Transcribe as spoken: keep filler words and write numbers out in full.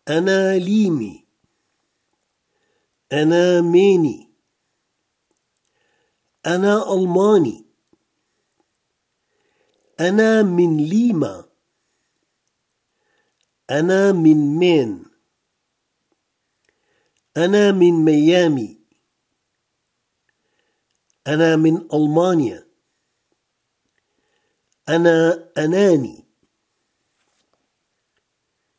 أنا ليمي. أنا ميني. أنا ألماني. أنا من ليما. أنا من مين. أنا من ميامي. أنا من ألمانيا. أنا أناني.